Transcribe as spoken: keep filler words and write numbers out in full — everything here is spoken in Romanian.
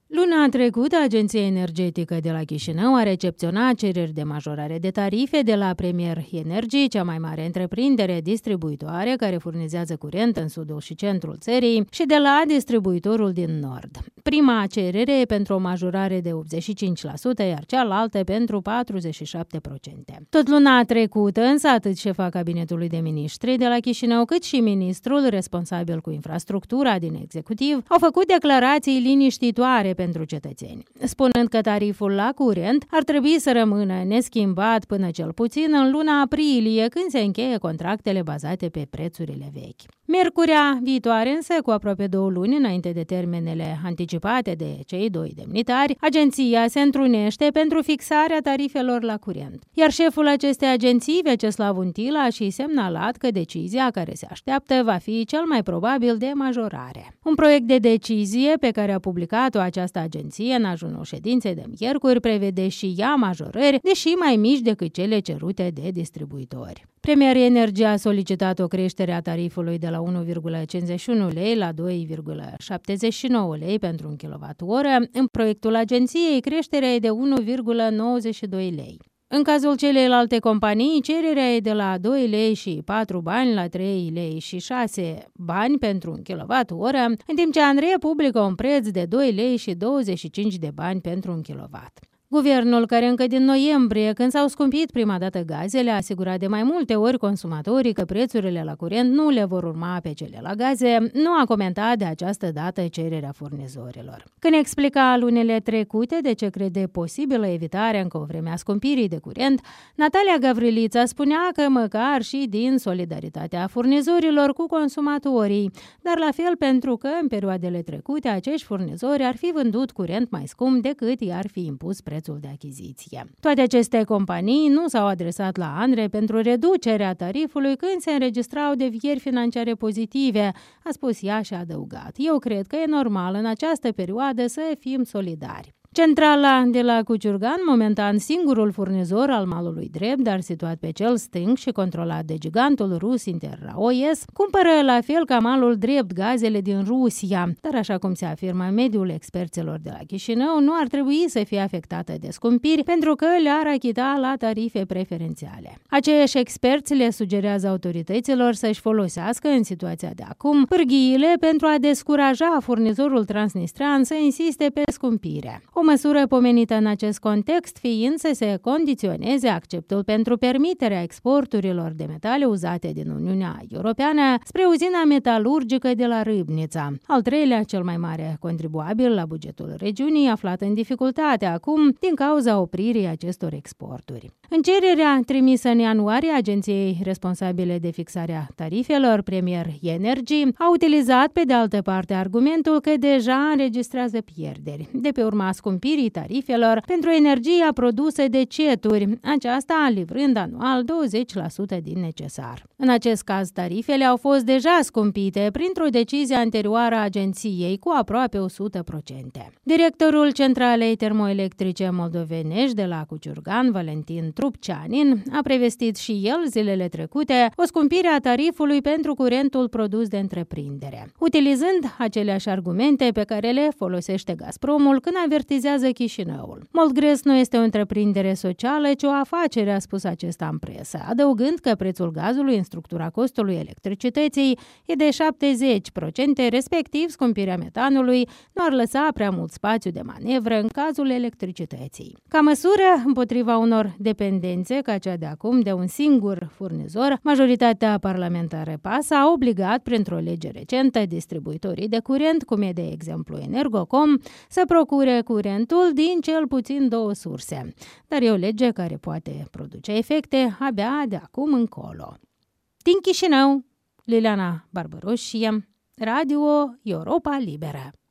Luna trecută, Agenția Energetică de la Chișinău a recepționat cereri de majorare de tarife de la Premier Energy, cea mai mare întreprindere distribuitoare care furnizează curent în sudul și centrul țării, și de la distribuitorul din nord. Prima cerere e pentru o majorare de optzeci și cinci la sută, iar cealaltă pentru patruzeci și șapte la sută. Tot luna trecută, însă, atât șefa Cabinetului de Miniștri de la Chișinău, cât și ministrul responsabil cu infrastructura din executiv au făcut declarații liniștitoare pentru cetățeni, spunând că tariful la curent ar trebui să rămână neschimbat până cel puțin în luna aprilie, când se încheie contractele bazate pe prețurile vechi. Miercurea viitoare, însă, cu aproape două luni înainte de termenele anticipate de cei doi demnitari, agenția se întrunește pentru fixarea tarifelor la curent. Iar șeful acestei agenții, Vyacheslav Untila, a și semnalat că decizia care se așteaptă va fi cel mai probabil de majorare. Un proiect de decizie pe care a publicat-o această agenție în ajunul ședinței de miercuri prevede și ea majorări, deși mai mici decât cele cerute de distribuitori. Premier Energy a solicitat o creștere a tarifului de la unu virgulă cincizeci și unu lei la doi virgulă șaptezeci și nouă lei pentru un kilowattoră. În proiectul agenției, creșterea e de unu virgulă nouăzeci și doi lei. În cazul celelalte companii, cererea e de la doi lei și patru bani la trei lei și șase bani pentru un kilowattoră, în timp ce ANRE publică un preț de doi lei și douăzeci și cinci de bani pentru un kilowatt. Guvernul, care încă din noiembrie, când s-au scumpit prima dată gazele, a asigurat de mai multe ori consumatorii că prețurile la curent nu le vor urma pe cele la gaze, nu a comentat de această dată cererea furnizorilor. Când explica lunile trecute de ce crede posibilă evitarea încă o vreme a scumpirii de curent, Natalia Gavrilița spunea că măcar și din solidaritatea furnizorilor cu consumatorii, dar la fel pentru că în perioadele trecute acești furnizori ar fi vândut curent mai scump decât i-ar fi impus prețul de achiziție. Toate aceste companii nu s-au adresat la ANRE pentru reducerea tarifului când se înregistrau devieri financiare pozitive, a spus ea și a adăugat: eu cred că e normal în această perioadă să fim solidari. Centrala de la Cuciurgan, momentan singurul furnizor al malului drept, dar situat pe cel stâng și controlat de gigantul rus Interraoes, cumpără la fel ca malul drept gazele din Rusia, dar așa cum se afirmă în mediul experților de la Chișinău, nu ar trebui să fie afectată de scumpiri pentru că le-ar achita la tarife preferențiale. Aceiași experți le sugerează autorităților să-și folosească în situația de acum pârghiile pentru a descuraja furnizorul transnistrean să insiste pe scumpire. O măsură pomenită în acest context fiind să se condiționeze acceptul pentru permiterea exporturilor de metale uzate din Uniunea Europeană spre uzina metalurgică de la Râbnița, al treilea cel mai mare contribuabil la bugetul regiunii, aflat în dificultate acum din cauza opririi acestor exporturi. În cererea trimisă în ianuarie agenției responsabile de fixarea tarifelor, Premier Energy, a utilizat pe de altă parte argumentul că deja înregistrează pierderi de pe urma scumpirii tarifelor pentru energia produsă de ceturi, aceasta livrând anual douăzeci la sută din necesar. În acest caz, tarifele au fost deja scumpite printr-o decizie anterioară a agenției cu aproape o sută la sută. Directorul Centralei Termoelectrice Moldovenești de la Cuciurgan, Valentin Trupceanin, a prevestit și el zilele trecute o scumpire a tarifului pentru curentul produs de întreprindere, utilizând aceleași argumente pe care le folosește Gazpromul când avertizează Chișinăul. Moldgres nu este o întreprindere socială, ci o afacere, a spus acesta în presă, adăugând că prețul gazului în structura costului electricității e de șaptezeci la sută, respectiv scumpirea metanului nu ar lăsa prea mult spațiu de manevră în cazul electricității. Ca măsură împotriva unor dependențe ca cea de acum de un singur furnizor, majoritatea parlamentară PAS a obligat printr-o lege recentă distribuitorii de curent, cum e de exemplu Energocom, să procure curentul din cel puțin două surse, dar e o lege care poate produce efecte abia de acum încolo. Din Chișinău, Liliana Barbaroșie, Radio Europa Liberă.